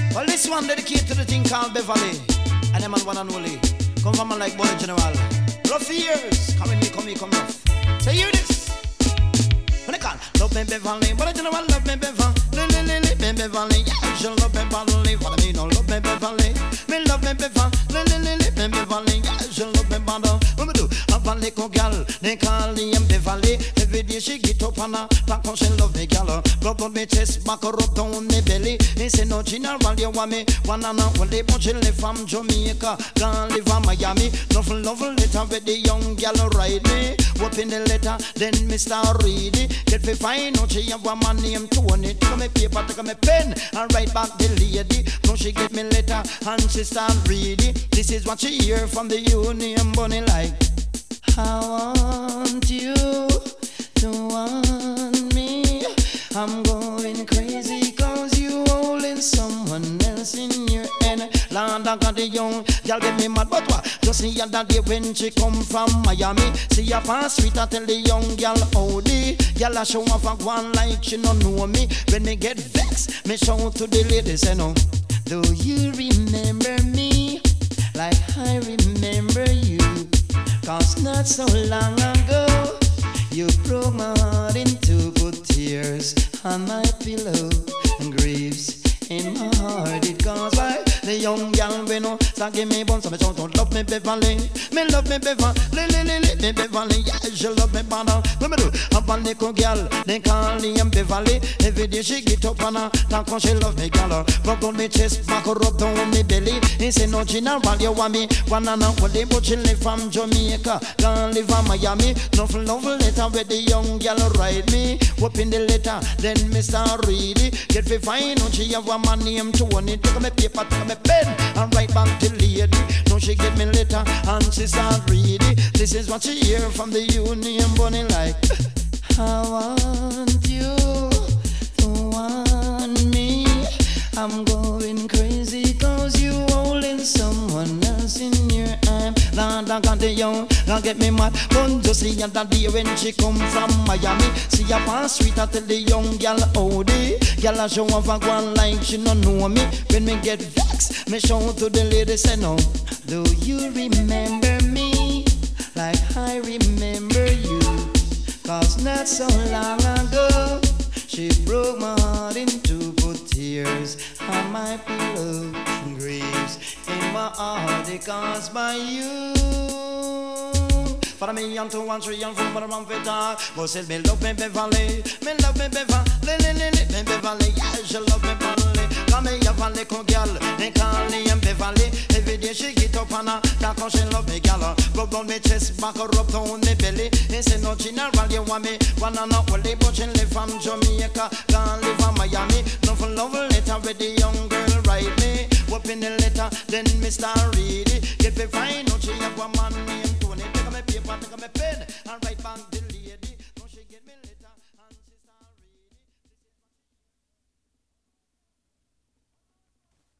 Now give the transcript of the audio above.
Well, this one dedicated to the thing called Beverly. And them man one and only. Come from man like Boy General. Rough years. Come with me, come rough. Say hear this. When they call love me Beverly. Boy General love me Beverly. Me Beverly. Yeah, she love me Beverly. What I mean, no love me Beverly. Me love me Beverly. Me Beverly. Yeah, she love me Beverly. What me do? Have a little girl. They call him Beverly. Every day she get up on her back and she love me girl. Rub on me chest, back her up down me belly. He say no general, you want me. One and only, but she live from Jamaica. Gone live from Miami. Nothing love letter with the young girl ride me. Open the letter, then me start reading. Get me find out she have one man named Tony. Take me paper, take me pen, and write back the lady. Now she get me letter and she start reading. This is what she hear from the Union Bunny like. I want you to want me. I'm going crazy cause you holding someone else in your hand. Land I got the young girl get me mad, but what? Just see that day when she come from Miami. See her pass street, I tell the young girl howdy. Girl I show off a one like she don't know me. When me get vexed, me show to the ladies and know. Do you remember me like I remember you? Cause not so long ago you broke my heart in two, put tears on my pillow and griefs in my heart. It caused by the young girl we know. So give me one, so me don't love me Beverly. Me love me Beverly, me Beverly. Yeah, she love me better. What me do? Have a little girl, they call him Beverly. Every day she get up on her, talk when she love me girl. Rub on me chest, back her up down me belly. He say no general, you want me. One and only, but she live from Jamaica. Gone live from Miami. Nothing love letter with the young girl write me. Open the letter, then me start reading. Get me find out she have one man named Tony. Take me paper, take me pen, and write back to lady. Now she get me letter and she start reading. This is what she hear from the Union Bunny like. I want you to want me. I'm going crazy cause you holding someone else in your arm. Lord, I got the young, I get me mad. But just see that day when she come from Miami. See her pass street, I tell the young girl howdy. Girl I show off a one like she don't know me. When me get vexed, me show to the ladies say no. Do you remember me like I remember you? Cause not so long ago she broke my heart in two, put tears on my pillow, griefs in my heart it caused by you. For me and to one tree and from what I'm fit on. But say me love me Beverly, me love me Beverly, me Beverly, yeah she love me Beverly. Come me have a little girl, they call him Beverly. Every day she get up on her, that's how she love me girl. Rub on me chest, back her up down me belly. He say no general, you want me. One and only, but she live from Jamaica. Gone live from Miami. Nothing love letter with the young girl write me. Open the letter, then me start reading. Get me find out she have one man named Tony. Take me paper, take me pen.